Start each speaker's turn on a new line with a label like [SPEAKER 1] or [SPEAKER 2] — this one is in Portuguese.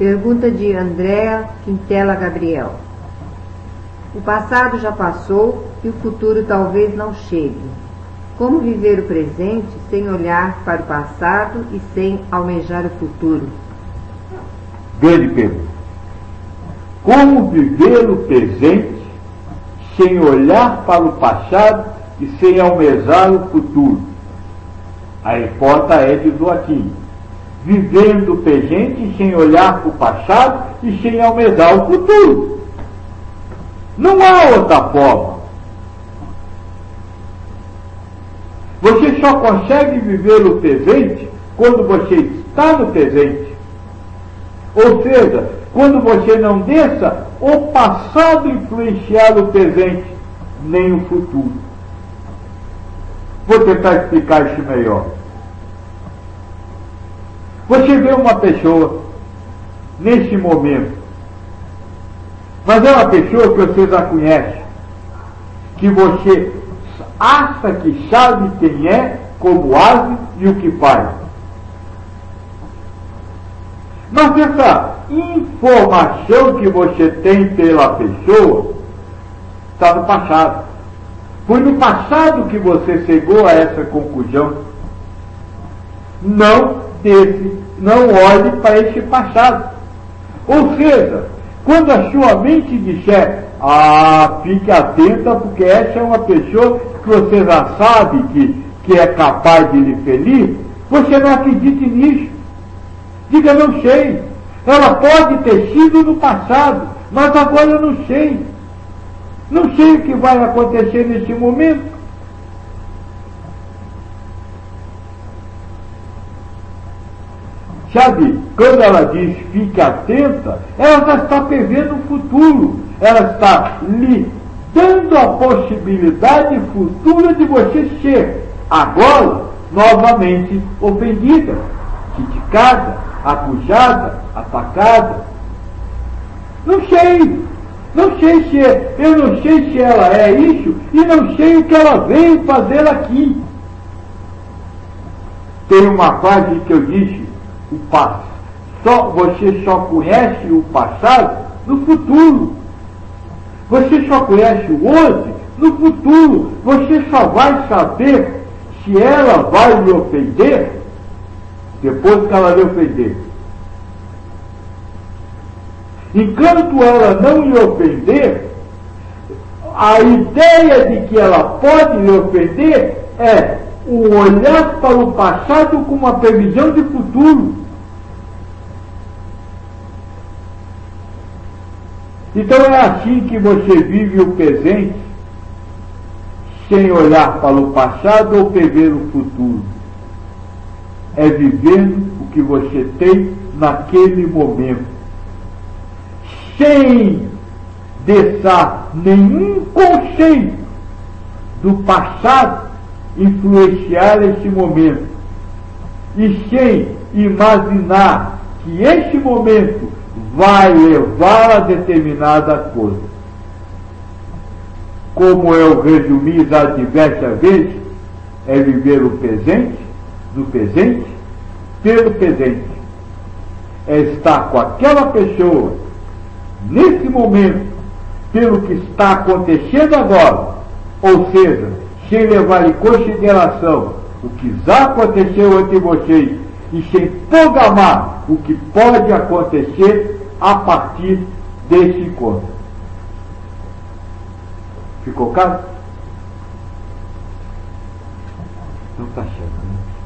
[SPEAKER 1] Pergunta de Andréa Quintela Gabriel. O passado já passou e o futuro talvez não chegue. Como viver o presente sem olhar para o passado e sem almejar o futuro?
[SPEAKER 2] Grande pergunta. Como viver o presente sem olhar para o passado e sem almejar o futuro? A resposta é de Joaquim. Vivendo o presente sem olhar para o passado e sem almejar o futuro. Não há outra forma. Você só consegue viver o presente quando você está no presente. Ou seja, quando você não deixa o passado influenciar o presente, nem o futuro. Vou tentar explicar isso melhor. Você vê uma pessoa nesse momento, mas é uma pessoa que você já conhece, que você acha que sabe quem é, como age e o que faz. Mas essa informação que você tem pela pessoa está no passado. Foi no passado que você chegou a essa conclusão. Não olhe para esse passado. Ou seja, quando a sua mente disser, fique atenta, porque essa é uma pessoa que você já sabe que é capaz de lhe ferir, você não acredite nisso. Diga, não sei. Ela pode ter sido no passado, mas agora eu não sei. Não sei o que vai acontecer nesse momento. Sabe, quando ela diz fique atenta, ela já está prevendo o futuro. Ela está lhe dando a possibilidade futura de você ser, agora, novamente ofendida, criticada, acusada, atacada. Não sei. Não sei se eu não sei se ela é isso e não sei o que ela veio fazer aqui. Tem uma frase que eu disse, você só conhece o passado no futuro. Você só conhece o hoje no futuro. Você só vai saber se ela vai lhe ofender depois que ela lhe ofender. Enquanto ela não lhe ofender, a ideia de que ela pode lhe ofender é o olhar para o passado com uma previsão de futuro. Então é assim que você vive o presente, sem olhar para o passado ou prever o futuro. É vivendo o que você tem naquele momento, sem deixar nenhum conceito do passado influenciar esse momento, e sem imaginar que esse momento vai levar a determinada coisa. Como eu resumi já diversas vezes, é viver o presente, do presente, pelo presente. É estar com aquela pessoa, nesse momento, pelo que está acontecendo agora, ou seja, sem levar em consideração o que já aconteceu entre vocês e sem programar o que pode acontecer a partir desse encontro. Ficou claro? Não está certo, né?